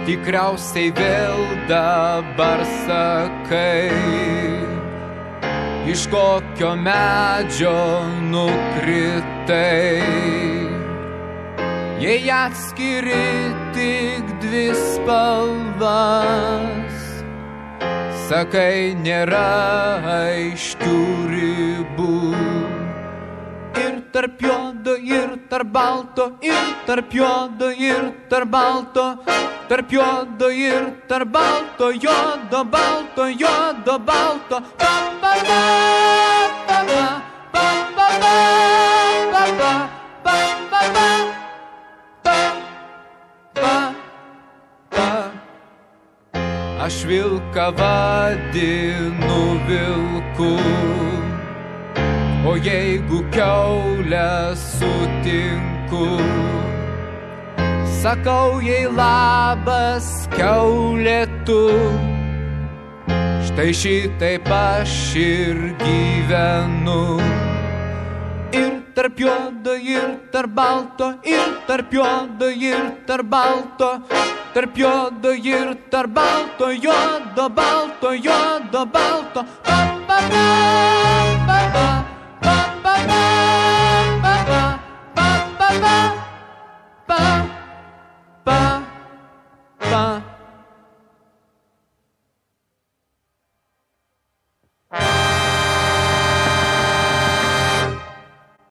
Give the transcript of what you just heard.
tikriausiai vėl dabar sakai, iš kokio medžio nukritai. Jei atskiri tik dvi spalvas, sakai, nėra aiškių ribų. Ir tarp juodo, ir tarp balto, ir tarp juodo, ir tarp balto, tarp juodo, ir tarp balto, juodo, balto, juodo, balto. Pa, pa, pa, pa, pa, pa, pa, pa, pa, pa, pa, pa, pa, pa. Aš vilką vadinu vilku, o jeigu kiaulę sutinku, sakau jai labas kiaulė tu. Štai šitaip aš ir gyvenu. Ir tarp juodo, ir tarp balto, ir tarp juodo, ir tarp balto, tarp juodo, ir tarp balto, juodo, balto, juodo, balto. Pa, pa, pa, pa, pa. Pa, pa, pa, pa, pa, pa, pa, pa, pa.